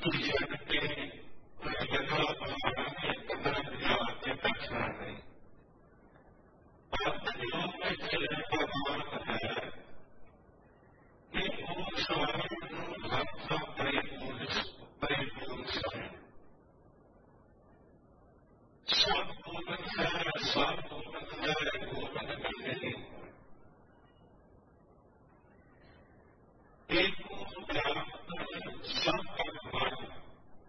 जग के कोई जगह बनाने कदर दिया के दक्षिणा नहीं। आत्मयोग में चलने का मार्ग है कि वो स्वयं भक्त परिपूर्ण स्वयं सब गोविंद है, सब गोविंद है, गोविंद में नहीं। एक व्याप्त सब परमात्मा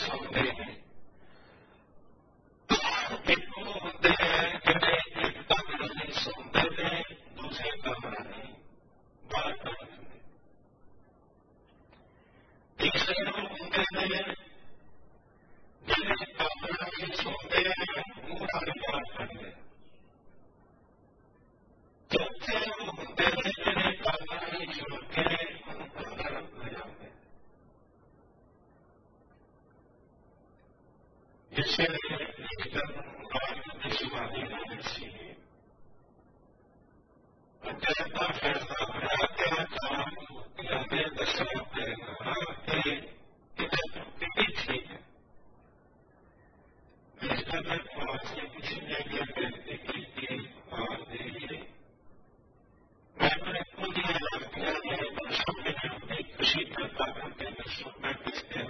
सुनते हैं एक वो होते हैं कि एक तक नहीं सुनते थे दूसरे तक नहीं बात करते थे तीसरे लोग होते थे जिन्हें तक नहीं सुनते पूरा बात करते चौथे लोग होते थे जिन्हें तक नहीं सुनते इसलिए शिवाजी होनी चाहिए अत्यंत फैसला बना के लंबे दशकों के ठीक है किसी ने व्यक्ति की मैंने खुद ही याद किया वर्षों में अपनी खुशी करता करते वर्षों में किसके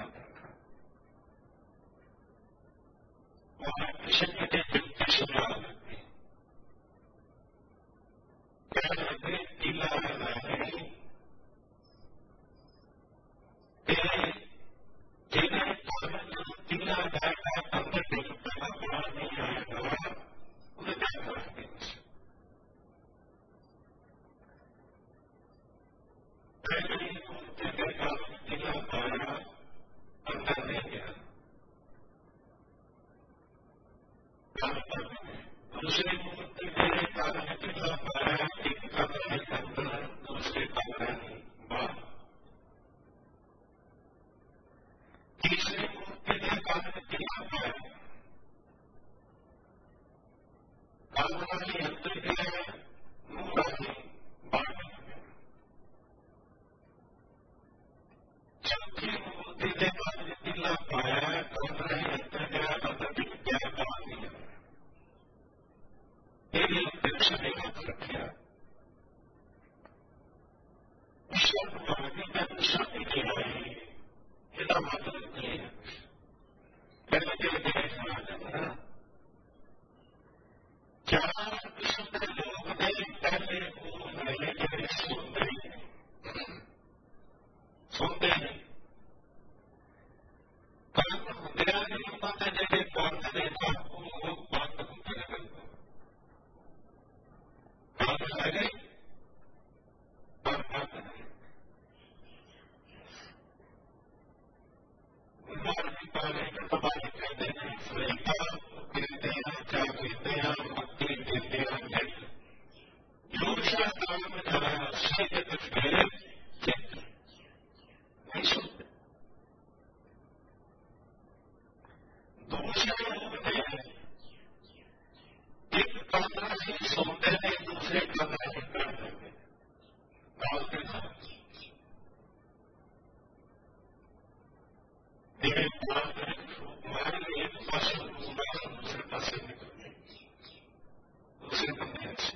कृष्ण के व्यक्ति सुना टीला जिन्हें टीला जाएगा अंदर पहला बड़ा नहीं आएगा उन्हें क्या करेंगे पहले टीला पाया अंदर नहीं गया दूसरे मूर्ति के कारण टीला पाया एक कमरे के अंदर दूसरे कमरे में बाहर तीसरे मूर्ति के कारण टीला पाया कमरा के अंदर गया मूरा में बाहर चौथी मूर्ति के कारण टीला पाया कमरे के अंदर गया अंदर दिख गया बाहर मेरी अपेक्षा ने याद रखा ईश्वर भगवान का शादी किया है इसका मतलब नहीं है पहले के क्या विशुद्ध लोग ने पहले को नए के सुनते हैं काम मेरा नहीं पता जैसे कौन से आपको बात लगे और बात नहीं पाने का तबाही कहते हैं स्वेता गिरते हैं क्या गिरते हैं मक्की गिरते हैं दूसरा काम जहाँ शीत फिर चित्त नहीं सुनते दूसरे लोग ने एक कमरा ही सुनते हैं दूसरे कमरे ही कर देंगे डालते हैं हमारे एक फसल दूसरे पास निकलने दूसरे बंदे से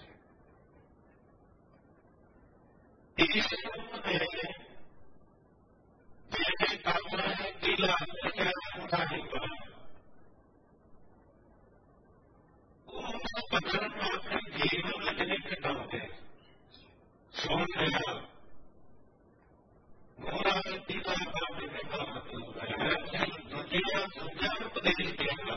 इस कमरा है टीला उठा नहीं पड़ा बचन में अपने जीवन में नहीं घटाते सुन लेना मोरा टीला करने का मतलब है दुनिया उपदेश देगा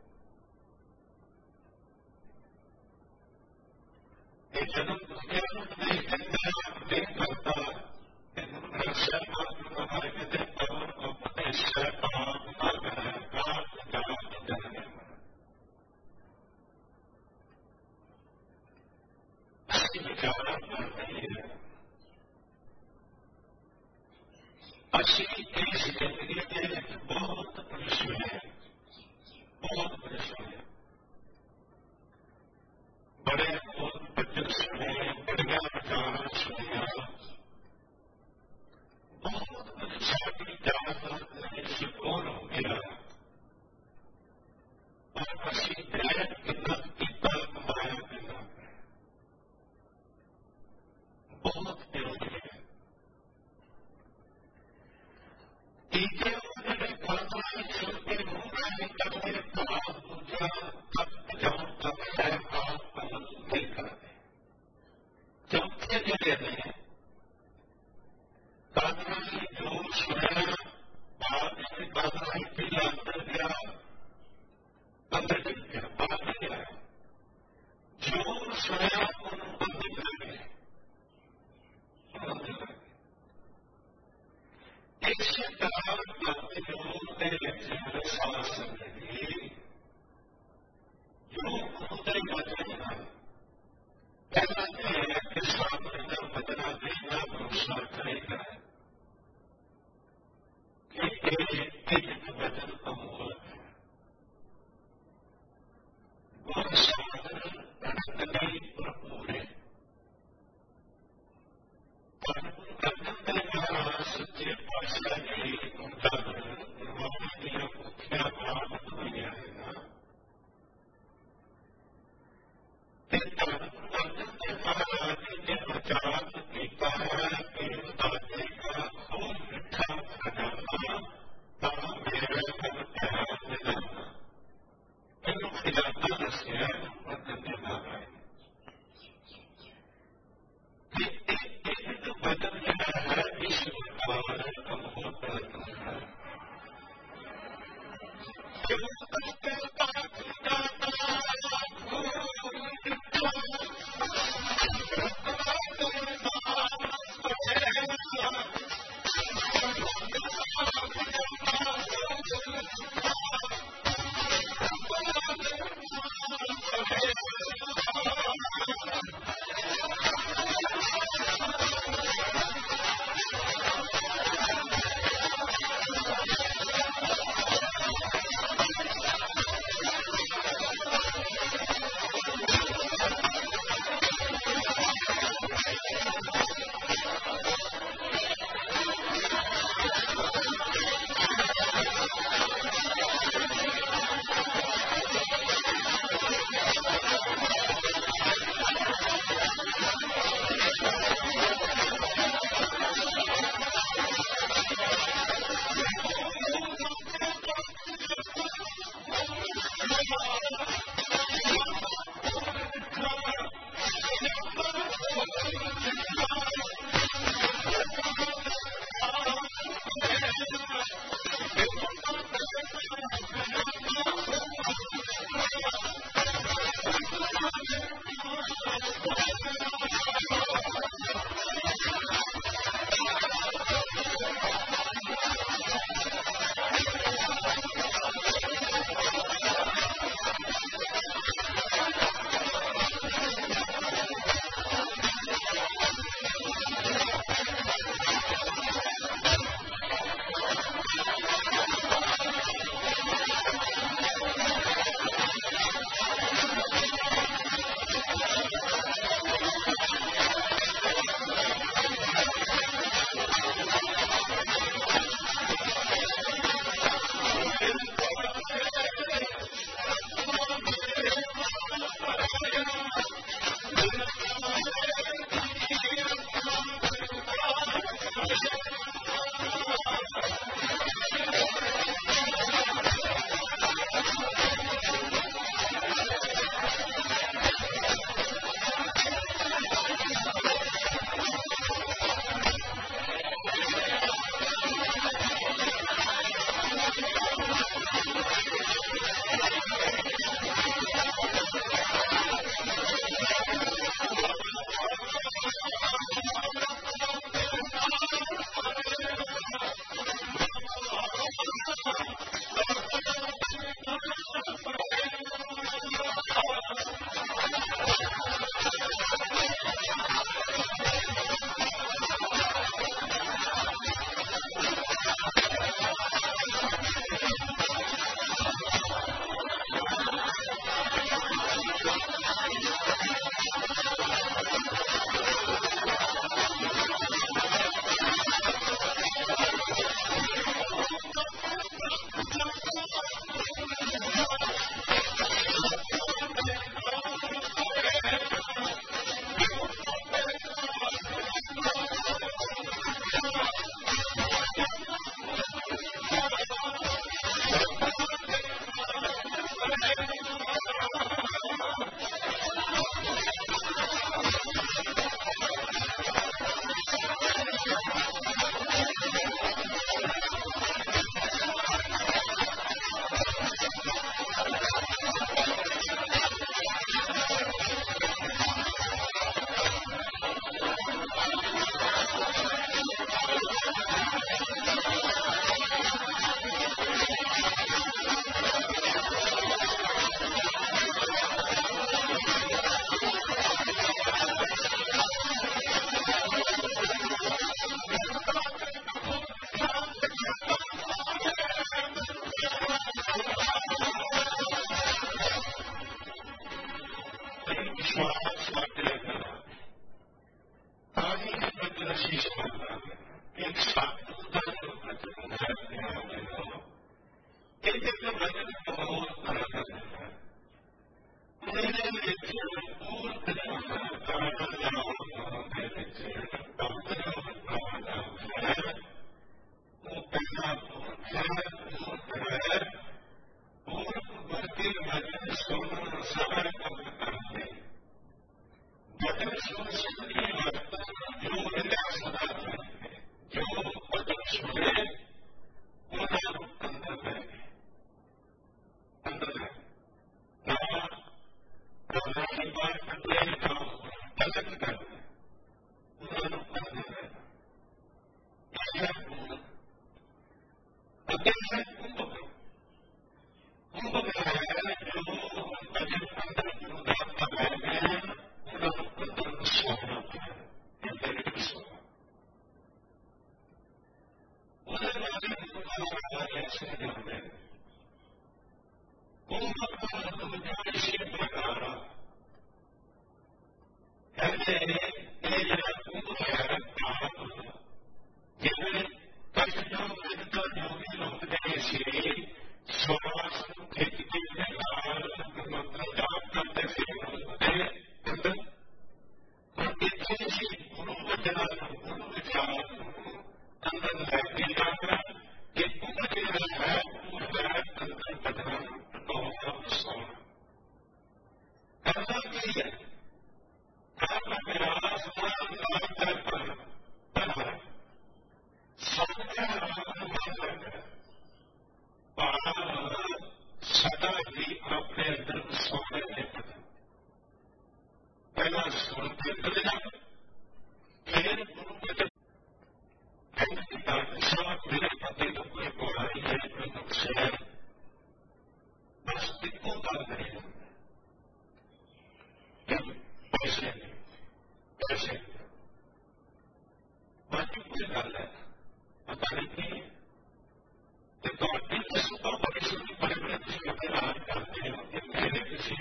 जन्म दुनिया उपदेश देता है उपदेश करता हमारे कहते उपदेश अच्छी इस जिंदगी में बहुत परिश्रम है बहुत परिश्रम है बड़े बच्चों सुने बढ़िया विचार सुनिया बहुत सारी जानकारी सुकून हो गया और अच्छी ध्यान कितना कितना कमाया कितना बहुत जरूरी है तीसरे सुनते होंगे करते पूजा तब जब तक नहीं करते चौथे जगह में कादराई जो सुनना बाद में कादराई पीला अगर है कुंभ में है जो भजन अंदर उदारता बैठ गए हैं उनका अंदर सोना है सोना उधर वाले ऐसे जाते हैं कुंभ का इसी प्रकार ऐसे कुंभ है जिनमें कष्टों मिलकर योगी लोग से श्वास खींचते मंत्र जाप करते थे गुरु वचना गुरु विचार अंदर बैठे जाकर कि कुंभ जो है अंदर बदना सोना करना चाहिए सदा ही अपने अंदर सोने देता पहला सुनते बदला फिर गुरु वचन मेरे पति तो कोई बुराई है कोई नुकसान है बस इनको बात नहीं पैसे बाकी कोई गल है पता नहीं तो सुपर परिश्रमी परिवार की अपराध करते हैं कि मेरे किसी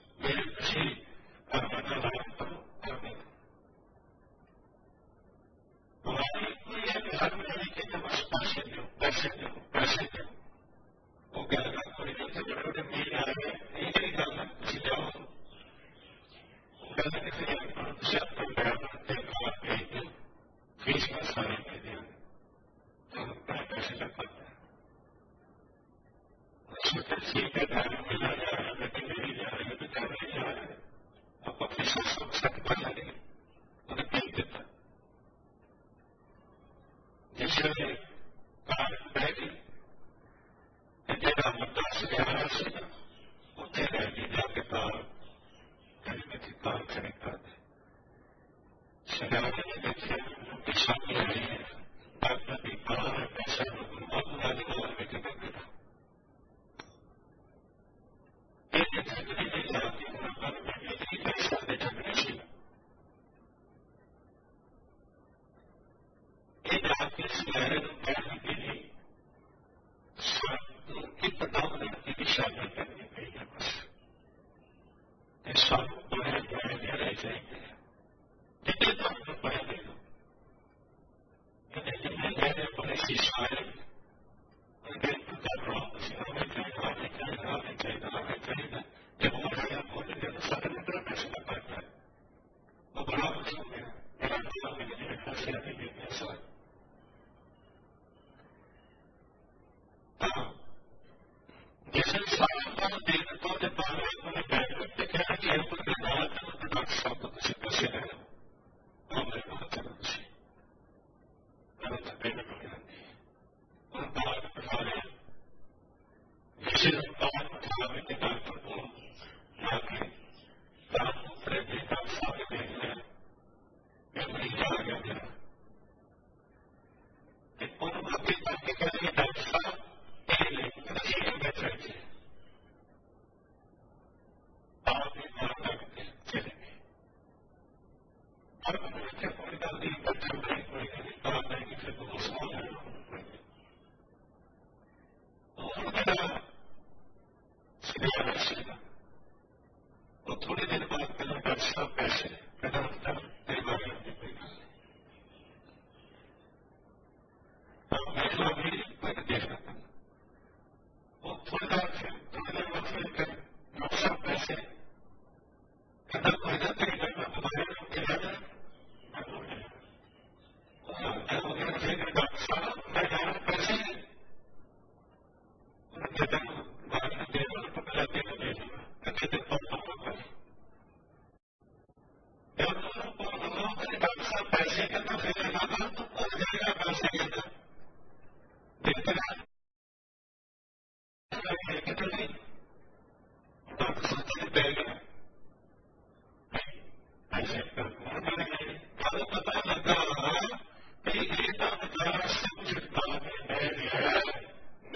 हमारी कोई है कि हर महीने के जब पैसे दो वो क्या लगा कोई नहीं से बड़े बड़े मेल आ रहे हैं यही गल है किसी जाओ गल किसी फीस का सारे दे दिया तो पैसे लग पाते हैं ठीक है मिला जा रहा है बेटी मेरी जा रही है बेटा नहीं जा रहे अब अपनी सकता लगे उन्हें भेज देता जिससे कार बह गई जगह मुद्दा से आ रहा से उत्थे रह गई जाके तार कहीं तार कनेक्ट कर दे सजाने में देखे सामने आई है डॉक्टर भी कहा है पैसा अपना निकाल में के देता एक झगड़े में जाती हूँ पैसा दे झगड़े से एक आदमी सुनहरे पढ़ने के लिए की बताओ की शादी करनी गई है बस सब बड़े बड़े रह जाएंगे जितने तो हम पढ़े गए जितने मेरे बड़े शिशाए उनके कर रहा हूँ हमें चाहिए जब वो आया बोलेंगे तो सारे मित्र फैसला करता है वो बड़ा कुछ हो गया मेरा फैसला नहीं लेंगे सर जैसे सारा देखता जब बाहर उन्हें बैठ करते कहना कि एयरपोर्ट में बाहर डॉक्टर साहब को किसी पैसे है हमें बहुत जरूरत से पेमेंट हो जाती और बाहर उठा रहे जैसे बाहर उठा रहे थे डॉक्टर को जाके दांत उतरे थे डॉक्टर साहब ने देख लिया मैं मरीज आ गया मेरा उन्होंने बाकी बातें करेंगे डॉक्टर साहब चाहिए आप चले गए और क्या कोई गल नहीं बच्चा नहीं कोई बात नहीं फिर वो सवाल है वो थोड़ी देर बाद पहले डॉक्टर साहब पैसे पैदा होता तेरी बारी होती कोई गल नहीं मैं भी मैंने देख रहा था वो थोड़ी देर फिर डॉक्टर साहब पैसे कहता कोई ना तेरी घर में तुम्हारे इलाज हो गया फिर डॉक्टर साहब मैं जा रहा पैसे कहता बाद में दे दो तो पहले दे दे कहते थे डॉक्टर साहब पैसे कहता फिर लगा तो पहुंच जाएगा पैसे कहता देखते रहे डॉक्टर साहब बैठ गया ऐसे पता लगा कि ये डॉक्टर सब चिंता में बैठ गया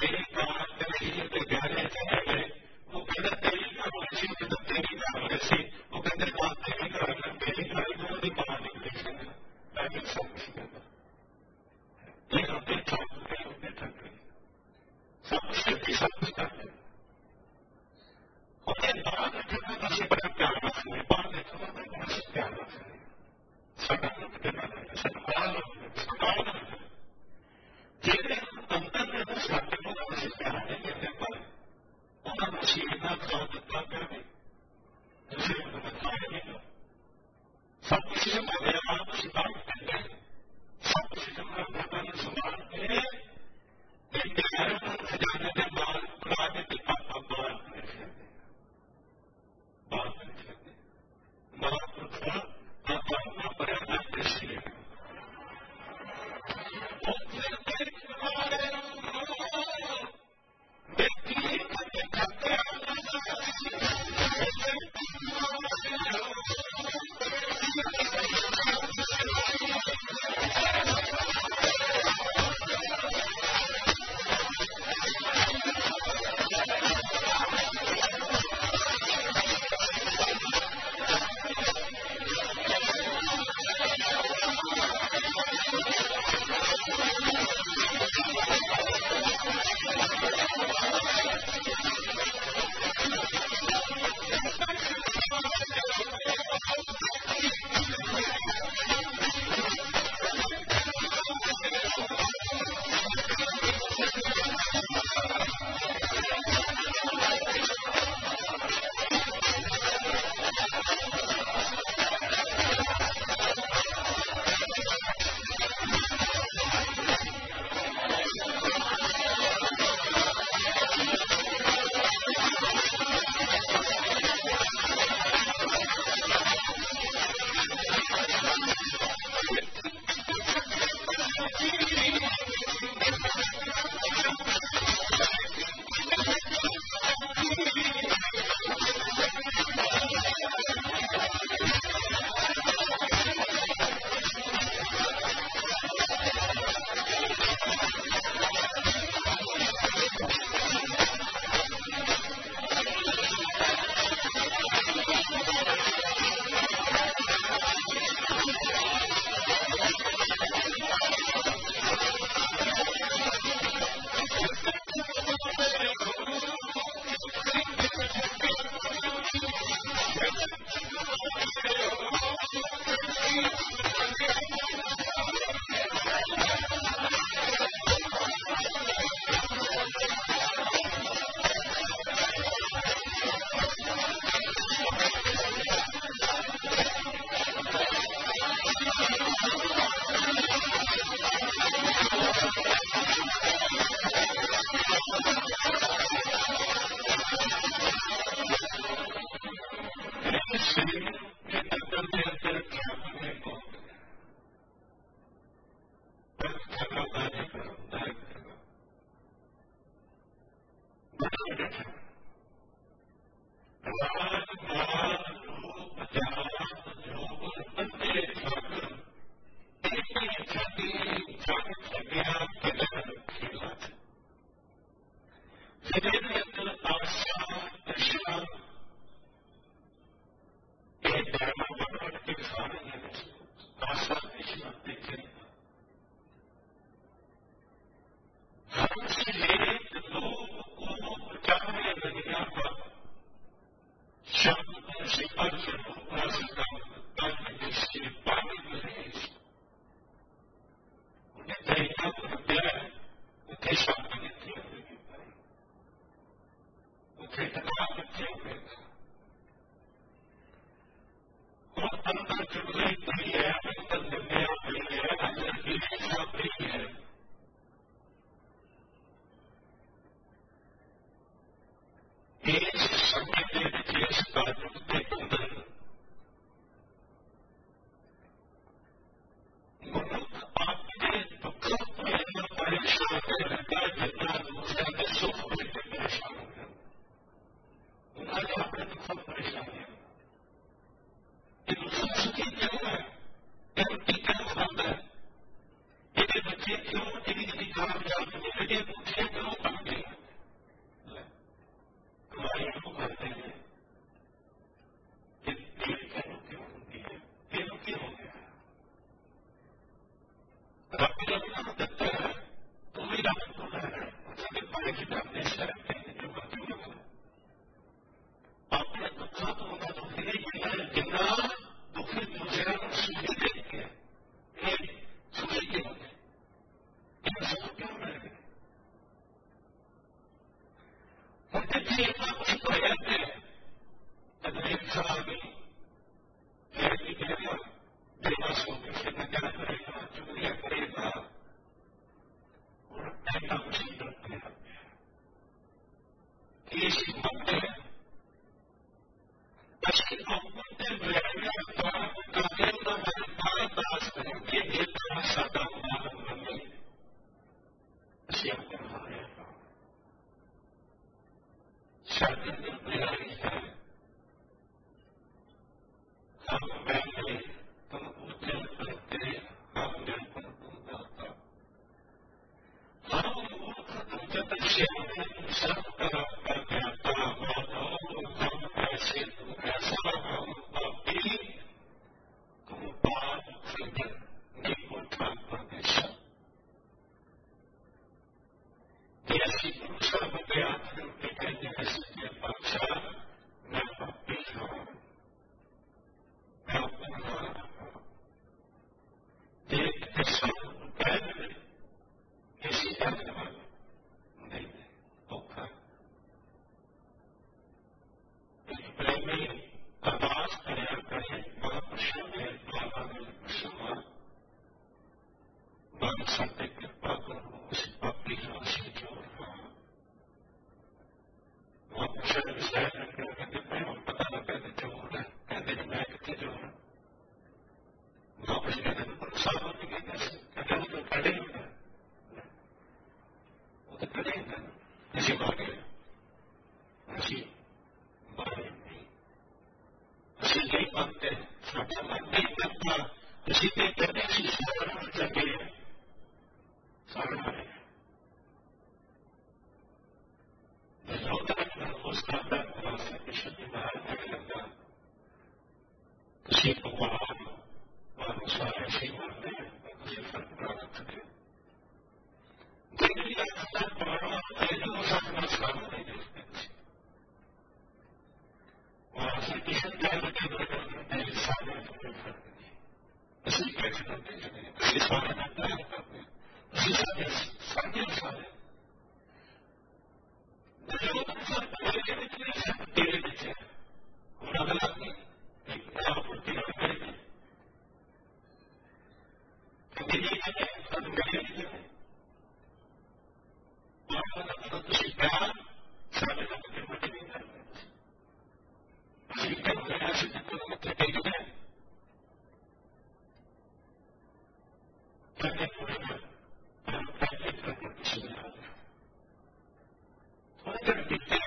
Thank you.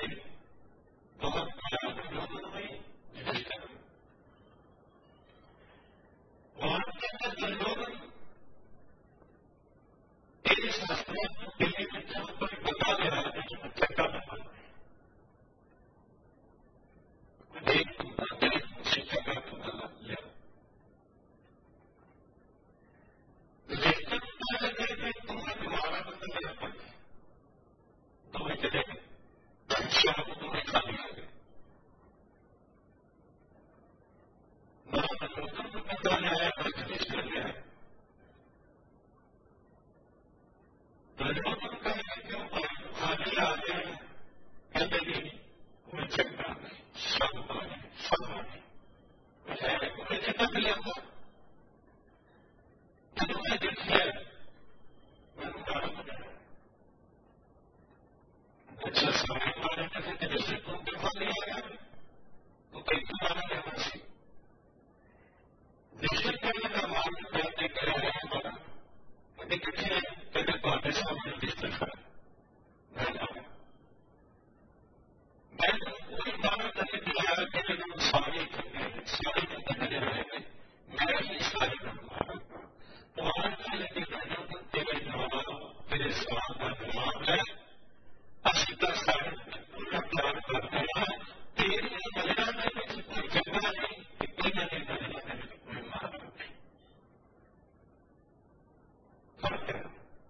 अच्छा समय माने के दृष्टिकोण के फल लिया तो कई माना जाना सी दृष्टिकोण का मार्ग करते करे बड़ा मैंने कितने तेरे बातें सामने दिखता मैं कोई माना करके दिलाया तेरे को सारे करने रहेंगे मैं ही सारे मारूंगा तो आज के तेरे द्वारा तेरे स्वाद का नाम है असिता सारे पूरा प्यार करते हैं तेरी मर्यादा में कोई जगह नहीं कि कोई नहीं करेगा कोई मार फर्क है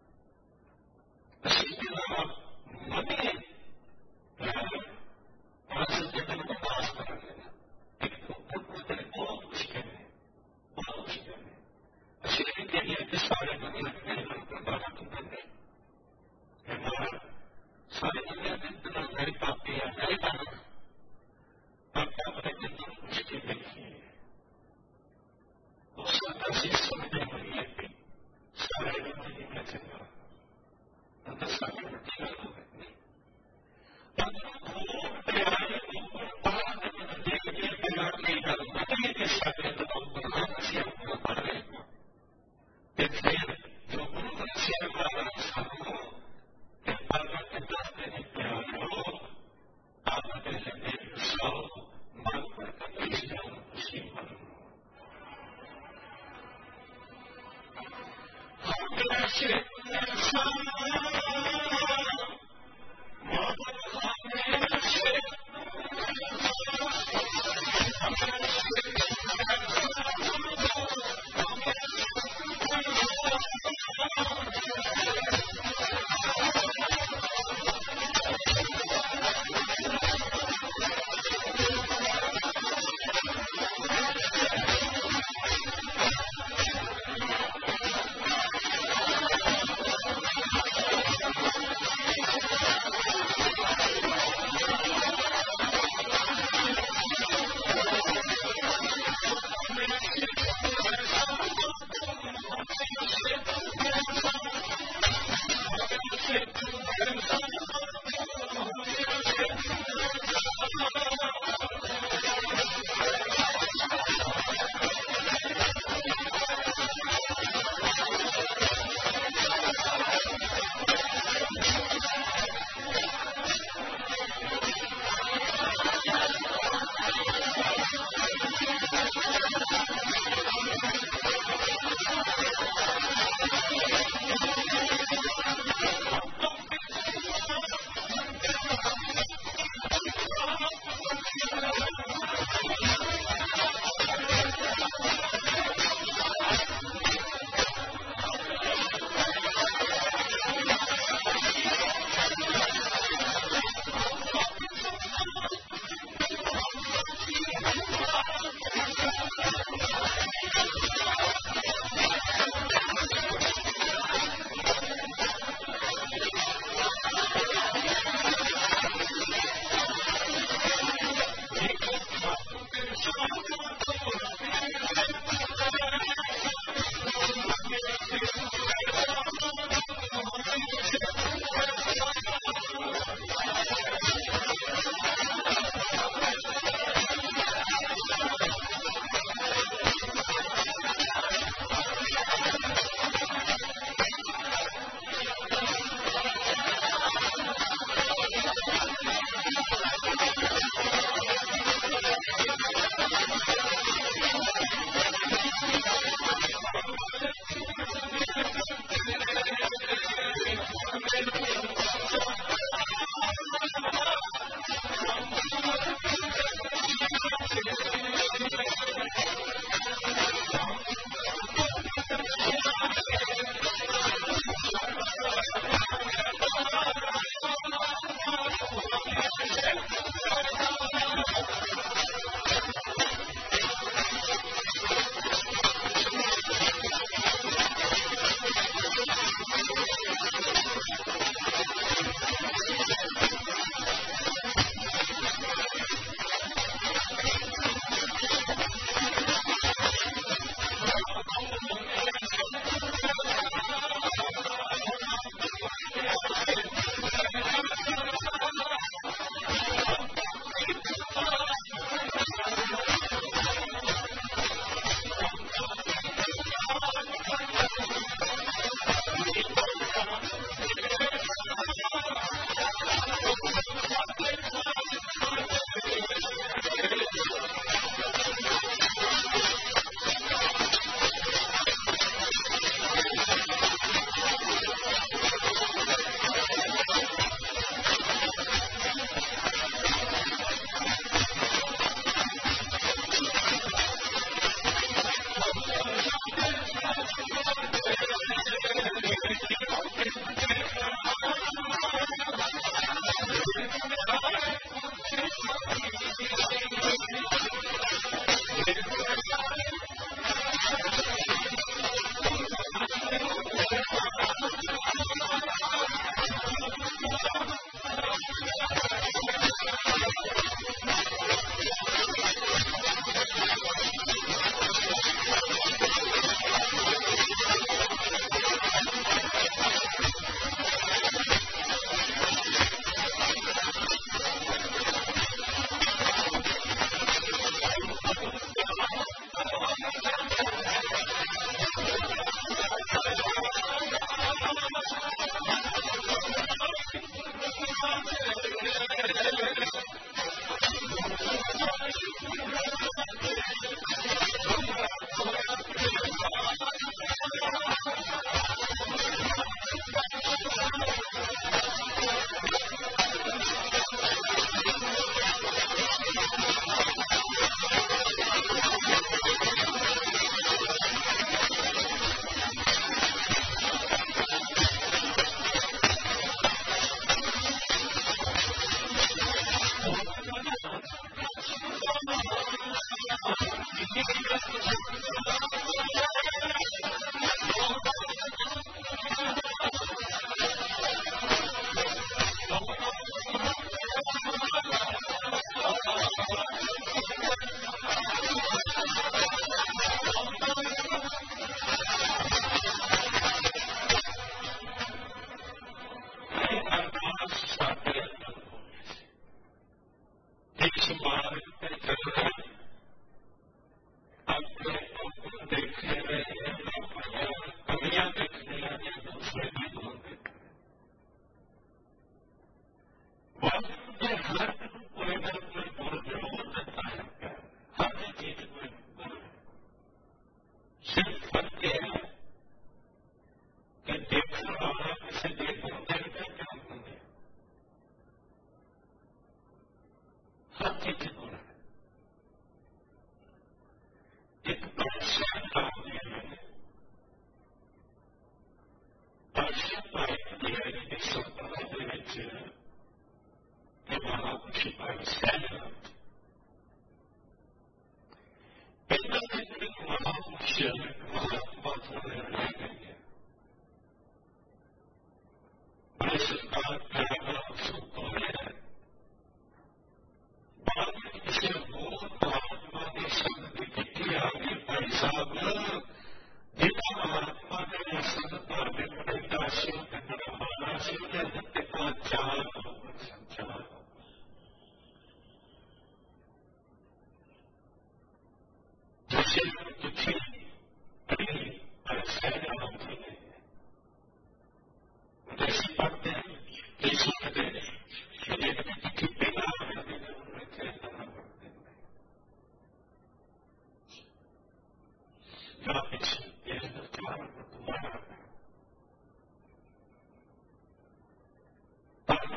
असिता मनी आज जगह को पास कर लेना एक बहुत मुश्किल है बहुत मुश्किल है असिता के लिए सारे दुनिया में हमारा सारी दुनिया में इतना मेरे पापी है मेरे पापी आपका अपने कितना मुश्किल देखिए उस चीज समझने वाली है सारे दुनिया में चलना तो सारी दुनिया को देखने देखिए तैयार नहीं करूंगा के साथ तो प्रधान से अपना पढ़ रहे इसलिए जो गुरु से हमारा साधु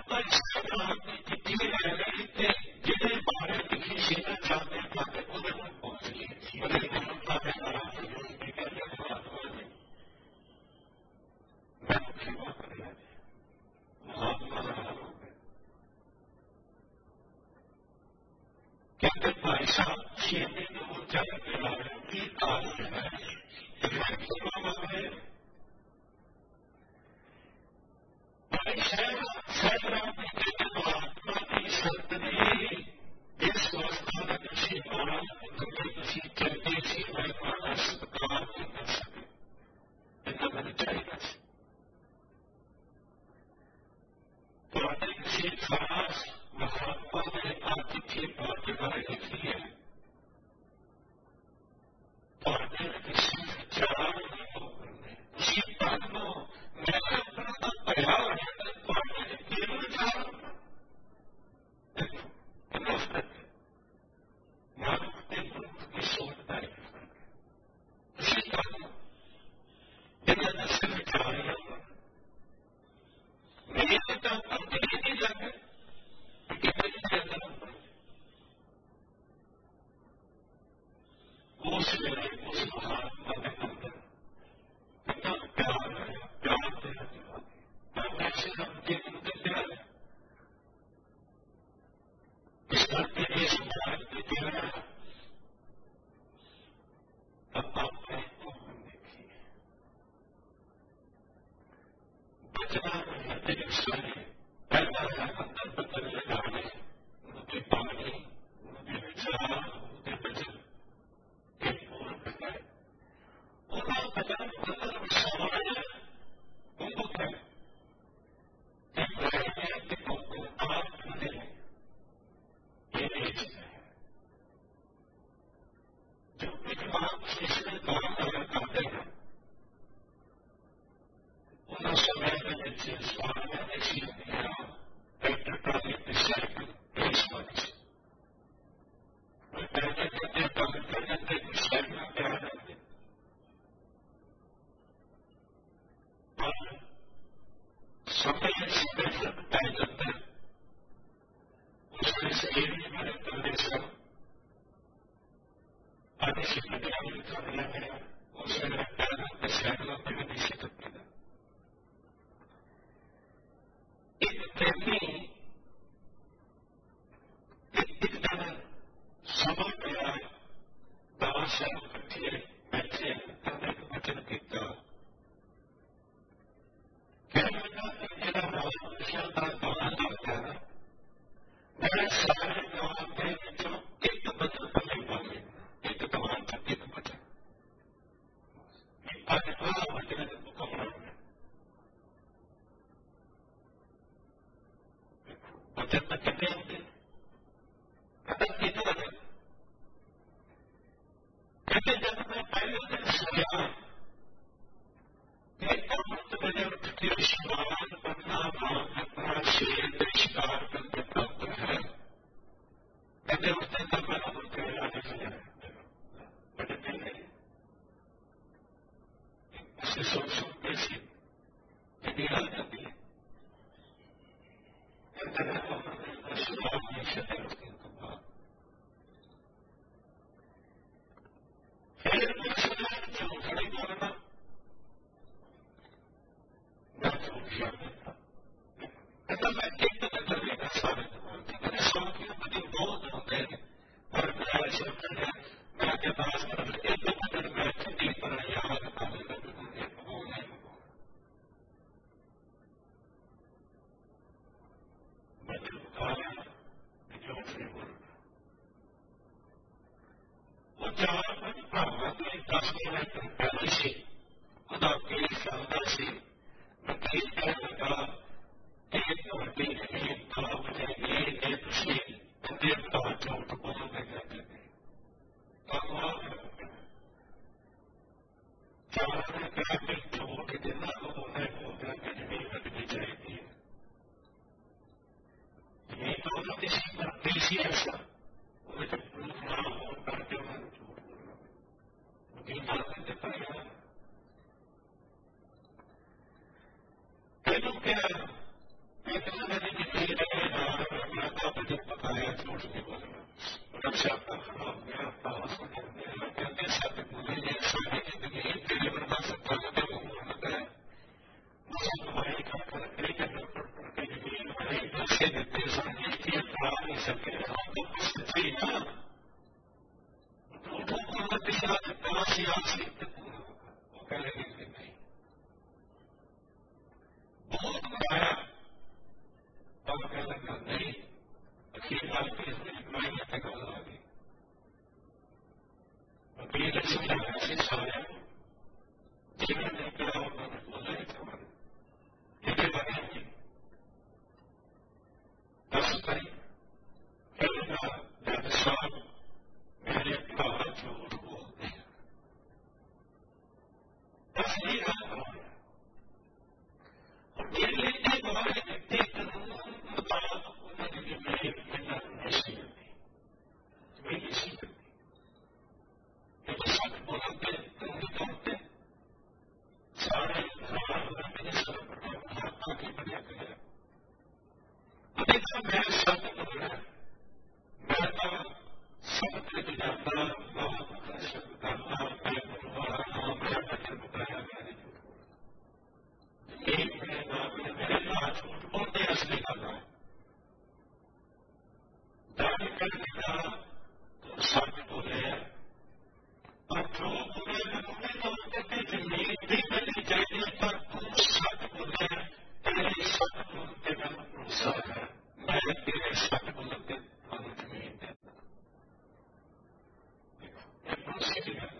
तो इससे आपने कितनी रह गई थे जिन्हें बारे लिखी सीना चाहते पाते उन्हें में पहुंच गई बड़े जनता में आराम से जोड़ने के लिए महात्मा ने मैं सेवा कर रहा महात्मा कहते भाई साहब 6 महीने ऊंचाई के बारे की काल है सेवा मांगे सैकड़ों महात्मा की संतति इस अवस्था में किसी और किसी चलते सी महिमा सत्कार नहीं कर सके इतना मैंने चाहिए तो किसी खास महात्मा ने आतिथ्य प्रतिभाएं लिखी है तो किसी विचार किसी पद को मैं अपना तैयार है sedete esattamente entrare in sapere quanto questa cena dopo una pesata quasi asset o quelle che me buona o quelle che me che altri mai ne parlavi ma prima si chiama necessario diventa però una lettura e deve avere Ascoltare, è una persona che è provata sul mondo. La sera, ormai le parole che dicono non parlano una delle mie necessità. Quindi sì, e lo so volante, non mi conte, sarà una benessere per me, anche per la terra. Adesso me è stato problema. Mereka seperti tidak bahwa karena orang mereka terbuka ini mereka seperti asli karena dari kita sampai boleh atau boleh mereka ini tidak jadi satu boleh dari satu dengan usaha mereka satu boleh è possibile.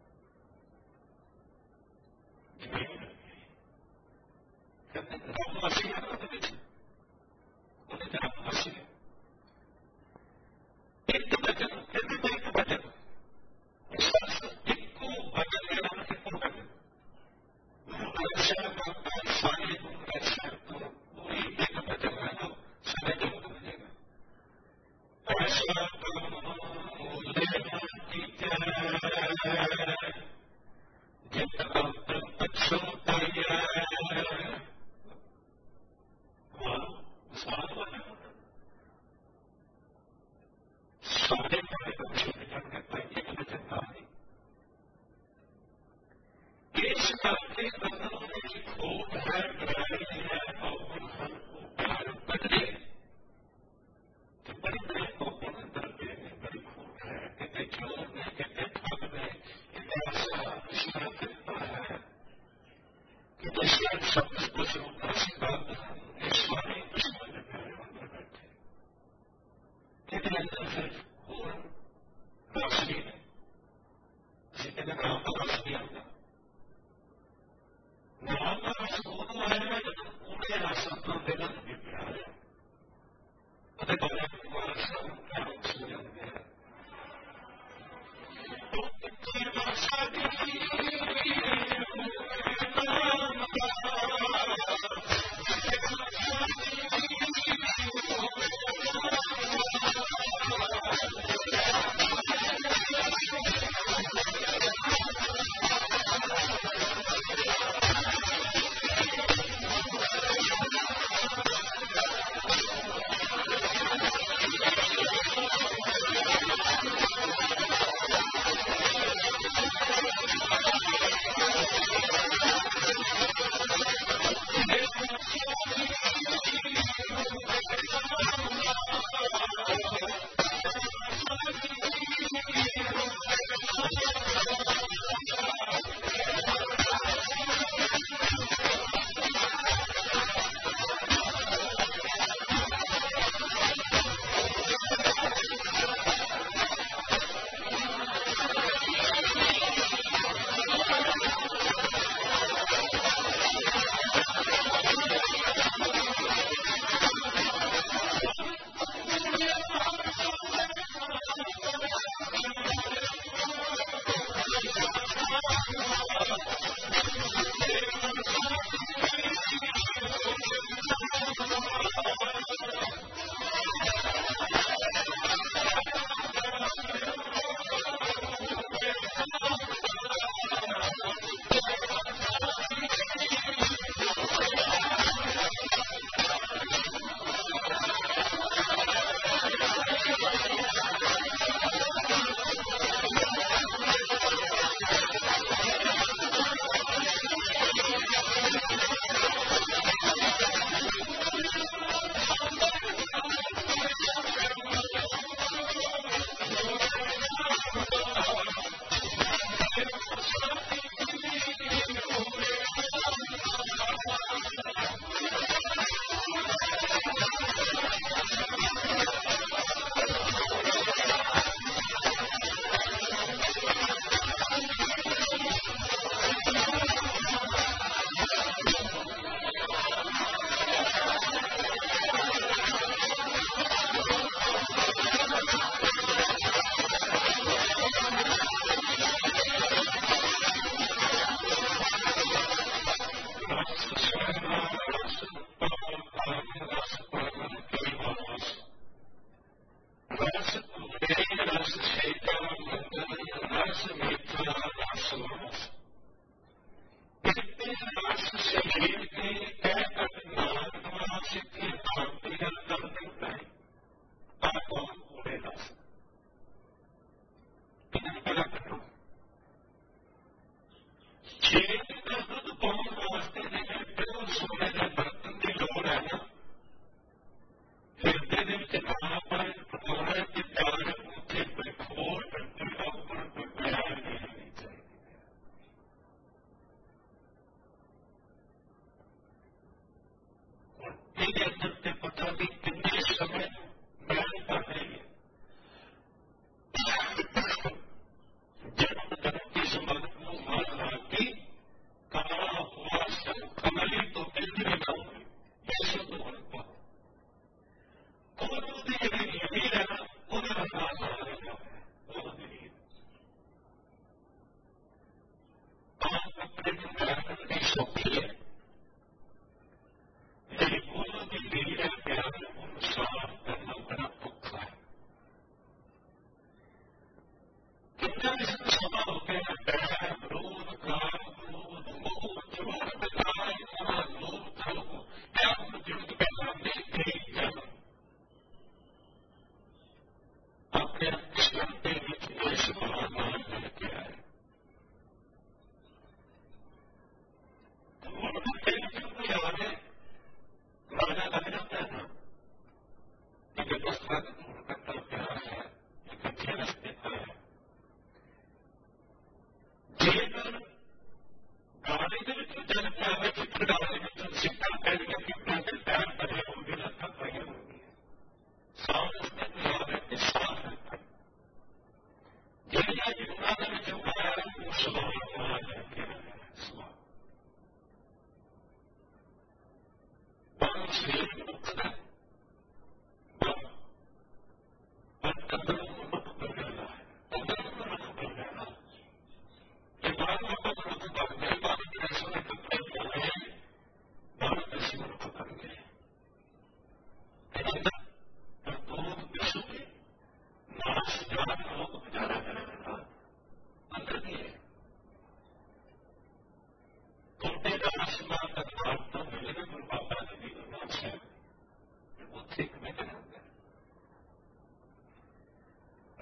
Non possibile. Non possibile. Itu baca. Itu baca yang kita baca saya baca itu baca itu saya juga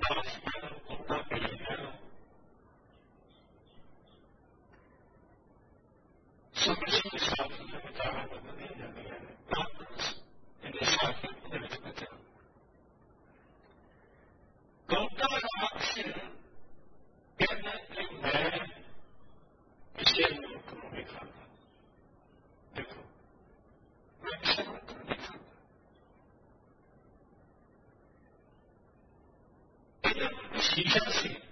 आसमान होता मिलेगा। समझिए शास्त्र में विचारों को नहीं जानेगा शास्त्र गौता राग से कहना कि मैं विषय मुक्त नहीं खाता। देखो मैं विषय मुक्त नहीं खाता, शीशा से